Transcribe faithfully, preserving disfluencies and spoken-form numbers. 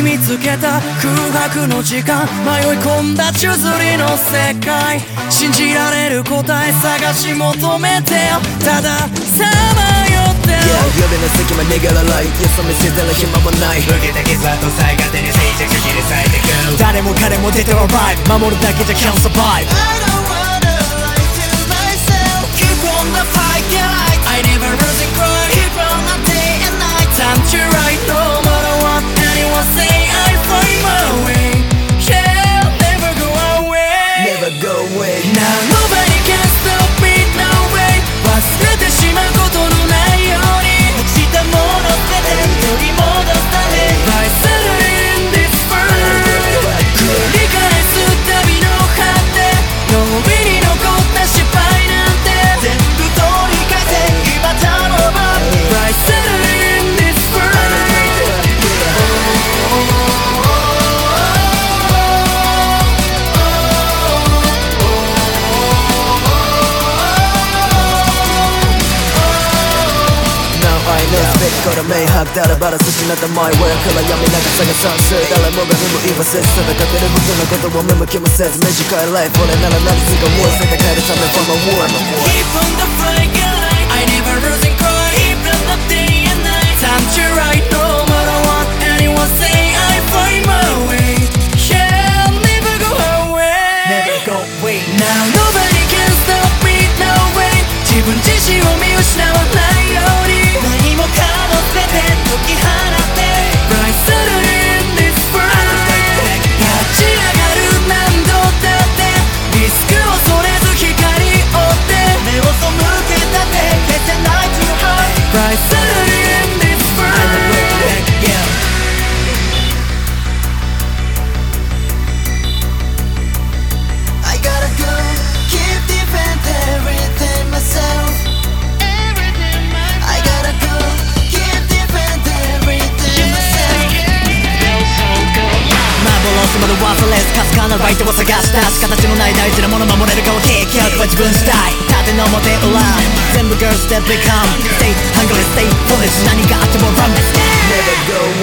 に見つけた空白の時間、迷い込んだ宙づりの世界、信じられる答え探し求めてよ、たださまよってよ。 Yeah 夜の隙間逃げらない、よそ見せたら暇もない。 受けた傷跡さえ勝手に静寂切り裂いてく。 誰も彼も出てはライブ、守るだけじゃ can't survive。 I don't wanna lie to myself. Keep on the fight, get right. I never lose and cry. Keep on the day and night. Time to ride, no matter what anyone say. I find my way. Yeah, never go away. Never go away. Now nobody can stop me, no way. 忘れてしまうことのないように、 落ちたもの全て取り戻すため By settling in this world 繰り返す旅の果て、脳裏に残った失敗なんて全部取り返せ今頼む By settling in this world。 これ明白だらばら失ったマイウェイから闇長さが算数、誰もが有無言わせず戦ってる僕のことを見向きもせず短いライフ俺なら何すかもう戦えるため from a war。 Keep on the fight, get right. I never lose and cry. Keep on the day and night. Time to ride, no matter what anyone say. I find my way. Yeah, never go away. Never go away. Now nobody can stop me, no way. 自分自身を見失わないように、 何もかも全て解き放って By settling in this world。 立ち上がる何度だってリスクを恐れず光を追って目を背けたって消せない to your heart By settling in this world。 I gotta go keep defending everything myself I gotta go keep defending everything myself 幻まで忘れずかすかなライトを探したし形のない大事なもの守れるかを結局は自分次第縦の表裏全部 girls that become Stay hungry, stay foolish 何があっても run this Never go